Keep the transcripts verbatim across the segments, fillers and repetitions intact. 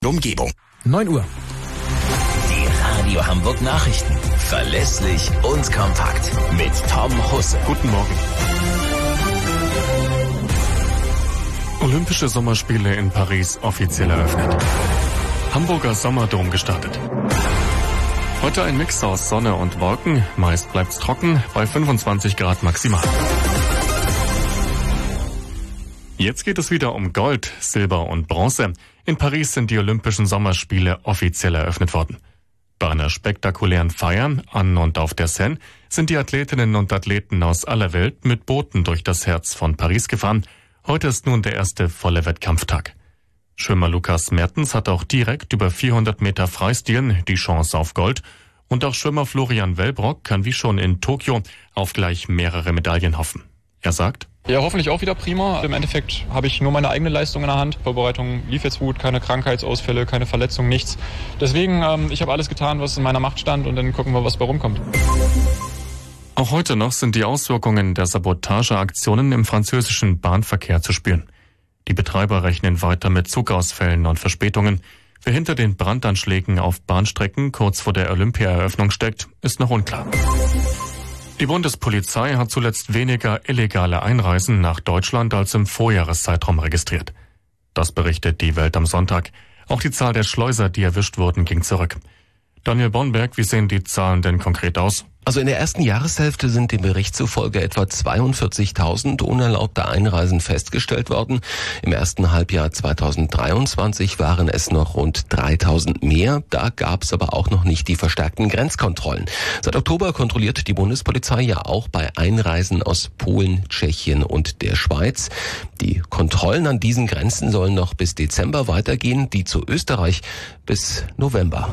Umgebung. neun Uhr. Die Radio Hamburg Nachrichten. Verlässlich und kompakt. Mit Tom Husse. Guten Morgen. Olympische Sommerspiele in Paris offiziell eröffnet. Hamburger Sommerdom gestartet. Heute ein Mix aus Sonne und Wolken. Meist bleibt's trocken bei fünfundzwanzig Grad maximal. Jetzt geht es wieder um Gold, Silber und Bronze. In Paris sind die Olympischen Sommerspiele offiziell eröffnet worden. Bei einer spektakulären Feier an und auf der Seine sind die Athletinnen und Athleten aus aller Welt mit Booten durch das Herz von Paris gefahren. Heute ist nun der erste volle Wettkampftag. Schwimmer Lukas Mertens hat auch direkt über vierhundert Meter Freistil die Chance auf Gold. Und auch Schwimmer Florian Wellbrock kann wie schon in Tokio auf gleich mehrere Medaillen hoffen. Er sagt: Ja, hoffentlich auch wieder prima. Im Endeffekt habe ich nur meine eigene Leistung in der Hand. Vorbereitung lief jetzt gut, keine Krankheitsausfälle, keine Verletzung, nichts. Deswegen, ähm, ich habe alles getan, was in meiner Macht stand, und dann gucken wir, was bei rumkommt. Auch heute noch sind die Auswirkungen der Sabotageaktionen im französischen Bahnverkehr zu spüren. Die Betreiber rechnen weiter mit Zugausfällen und Verspätungen. Wer hinter den Brandanschlägen auf Bahnstrecken kurz vor der Olympia-Eröffnung steckt, ist noch unklar. Die Bundespolizei hat zuletzt weniger illegale Einreisen nach Deutschland als im Vorjahreszeitraum registriert. Das berichtet die Welt am Sonntag. Auch die Zahl der Schleuser, die erwischt wurden, ging zurück. Daniel Bonberg, wie sehen die Zahlen denn konkret aus? Also in der ersten Jahreshälfte sind dem Bericht zufolge etwa zweiundvierzigtausend unerlaubte Einreisen festgestellt worden. Im ersten Halbjahr zweitausenddreiundzwanzig waren es noch rund dreitausend mehr. Da gab es aber auch noch nicht die verstärkten Grenzkontrollen. Seit Oktober kontrolliert die Bundespolizei ja auch bei Einreisen aus Polen, Tschechien und der Schweiz. Die Kontrollen an diesen Grenzen sollen noch bis Dezember weitergehen, die zu Österreich bis November.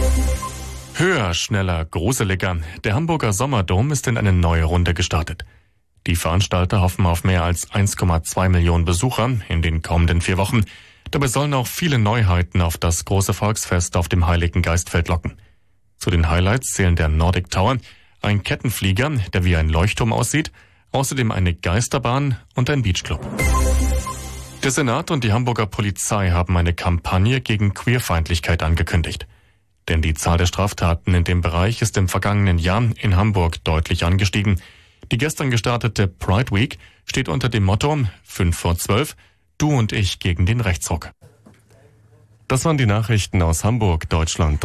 Höher, schneller, gruseliger. Der Hamburger Sommerdom ist in eine neue Runde gestartet. Die Veranstalter hoffen auf mehr als eins Komma zwei Millionen Besucher in den kommenden vier Wochen. Dabei sollen auch viele Neuheiten auf das große Volksfest auf dem Heiligen Geistfeld locken. Zu den Highlights zählen der Nordic Tower, ein Kettenflieger, der wie ein Leuchtturm aussieht, außerdem eine Geisterbahn und ein Beachclub. Der Senat und die Hamburger Polizei haben eine Kampagne gegen Queerfeindlichkeit angekündigt. Denn die Zahl der Straftaten in dem Bereich ist im vergangenen Jahr in Hamburg deutlich angestiegen. Die gestern gestartete Pride Week steht unter dem Motto fünf vor zwölf, du und ich gegen den Rechtsruck. Das waren die Nachrichten aus Hamburg, Deutschland.